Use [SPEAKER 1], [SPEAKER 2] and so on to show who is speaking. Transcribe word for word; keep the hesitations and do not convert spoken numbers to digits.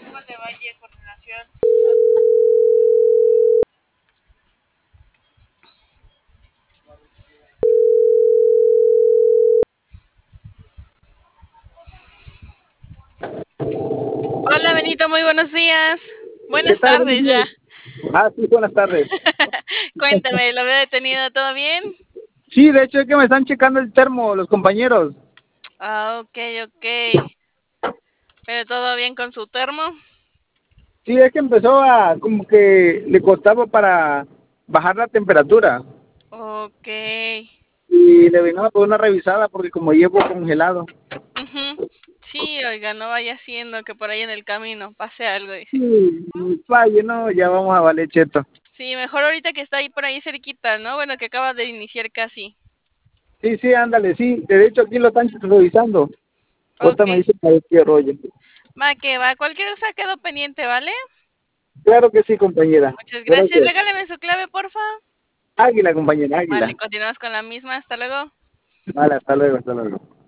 [SPEAKER 1] de Valle, coordinación. Hola Benito, muy buenos días.
[SPEAKER 2] ¿Qué
[SPEAKER 1] Buenas
[SPEAKER 2] tal? Buenos
[SPEAKER 1] tardes ya.
[SPEAKER 2] días. Ah, sí, buenas tardes.
[SPEAKER 1] Cuéntame, ¿lo veo detenido? ¿Todo bien?
[SPEAKER 2] Sí, de hecho es que me están checando el termo los compañeros.
[SPEAKER 1] Ah, ok, ok. ¿Pero todo bien con su termo?
[SPEAKER 2] Sí, es que empezó a, como que le costaba para bajar la temperatura.
[SPEAKER 1] Ok.
[SPEAKER 2] Y le venía por una revisada porque como llevo congelado.
[SPEAKER 1] Ujú. Sí, oiga, no vaya siendo que por ahí en el camino pase algo, dice.
[SPEAKER 2] Sí, falle, no, ya vamos a valer cheto.
[SPEAKER 1] Sí, mejor ahorita que está ahí por ahí cerquita, ¿no? Bueno, que acaba de iniciar casi.
[SPEAKER 2] Sí, sí, ándale, sí. De hecho aquí lo están revisando.
[SPEAKER 1] Ok.
[SPEAKER 2] Ahorita me dice para qué rollo.
[SPEAKER 1] Va, que va. Cualquier cosa quedó pendiente, ¿vale?
[SPEAKER 2] Claro que sí, compañera.
[SPEAKER 1] Muchas gracias.
[SPEAKER 2] Gracias.
[SPEAKER 1] Regáleme su clave, porfa.
[SPEAKER 2] Águila, compañera,
[SPEAKER 1] Vale,
[SPEAKER 2] águila.
[SPEAKER 1] continuamos con la misma. Hasta luego.
[SPEAKER 2] Vale, hasta luego, hasta luego.